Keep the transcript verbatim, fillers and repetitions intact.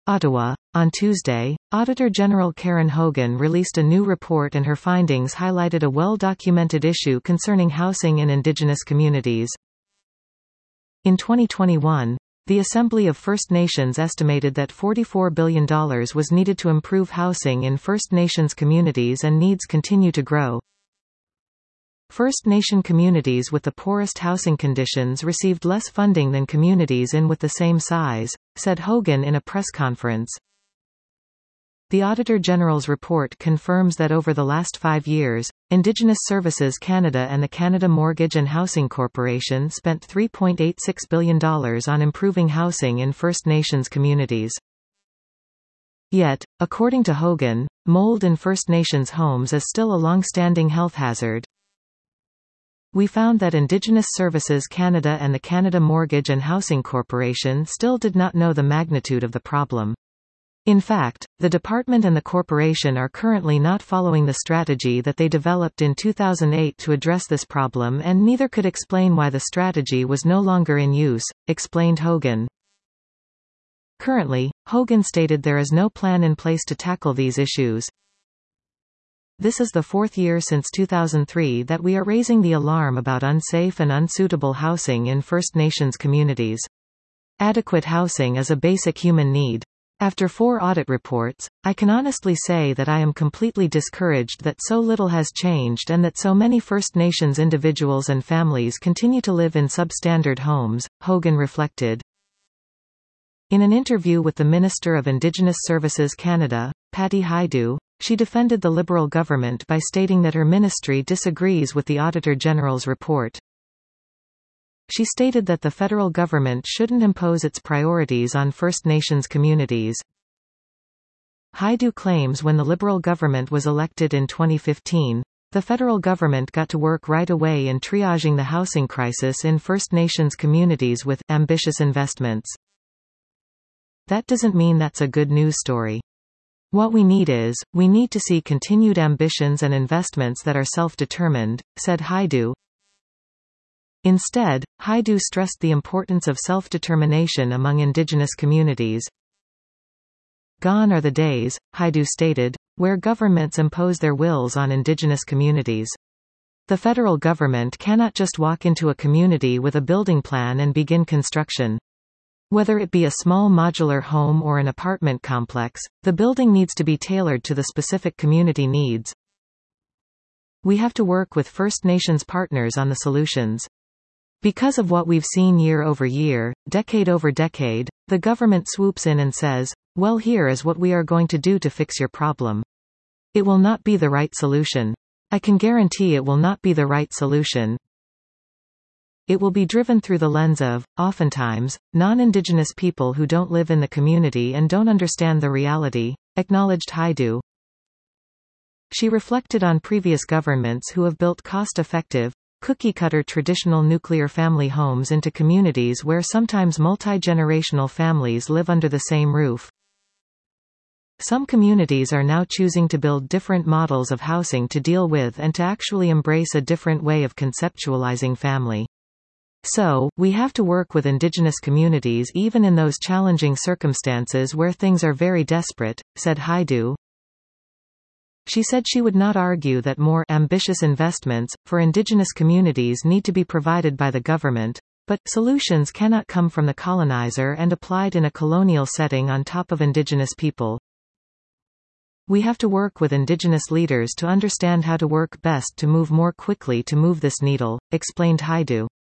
Ottawa. On Tuesday, Auditor General Karen Hogan released a new report, and her findings highlighted a well-documented issue concerning housing in Indigenous communities. In twenty twenty-one, the Assembly of First Nations estimated that forty-four billion dollars was needed to improve housing in First Nations communities, and needs continue to grow. First Nation communities with the poorest housing conditions received less funding than communities in with the same size, said Hogan in a press conference. The Auditor General's report confirms that over the last five years, Indigenous Services Canada and the Canada Mortgage and Housing Corporation spent three point eight six billion dollars on improving housing in First Nations communities. Yet, according to Hogan, mold in First Nations homes is still a long-standing health hazard. We found that Indigenous Services Canada and the Canada Mortgage and Housing Corporation still did not know the magnitude of the problem. In fact, the department and the corporation are currently not following the strategy that they developed in two thousand eight to address this problem, and neither could explain why the strategy was no longer in use, explained Hogan. Currently, Hogan stated there is no plan in place to tackle these issues. This is the fourth year since two thousand three that we are raising the alarm about unsafe and unsuitable housing in First Nations communities. Adequate housing is a basic human need. After four audit reports, I can honestly say that I am completely discouraged that so little has changed and that so many First Nations individuals and families continue to live in substandard homes, Hogan reflected. In an interview with the Minister of Indigenous Services Canada, Patty Hajdu, she defended the Liberal government by stating that her ministry disagrees with the Auditor General's report. She stated that the federal government shouldn't impose its priorities on First Nations communities. Hajdu claims when the Liberal government was elected in twenty fifteen, the federal government got to work right away in triaging the housing crisis in First Nations communities with ambitious investments. That doesn't mean that's a good news story. What we need is, we need to see continued ambitions and investments that are self-determined, said Hajdu. Instead, Hajdu stressed the importance of self-determination among Indigenous communities. Gone are the days, Hajdu stated, where governments impose their wills on Indigenous communities. The federal government cannot just walk into a community with a building plan and begin construction. Whether it be a small modular home or an apartment complex, the building needs to be tailored to the specific community needs. We have to work with First Nations partners on the solutions. Because of what we've seen year over year, decade over decade, the government swoops in and says, well, here is what we are going to do to fix your problem. It will not be the right solution. I can guarantee it will not be the right solution. It will be driven through the lens of, oftentimes, non-Indigenous people who don't live in the community and don't understand the reality, acknowledged Hajdu. She reflected on previous governments who have built cost-effective, cookie-cutter traditional nuclear family homes into communities where sometimes multi-generational families live under the same roof. Some communities are now choosing to build different models of housing to deal with and to actually embrace a different way of conceptualizing family. So, we have to work with Indigenous communities even in those challenging circumstances where things are very desperate, said Hajdu. She said she would not argue that more ambitious investments for Indigenous communities need to be provided by the government, but solutions cannot come from the colonizer and applied in a colonial setting on top of Indigenous people. We have to work with Indigenous leaders to understand how to work best to move more quickly to move this needle, explained Hajdu.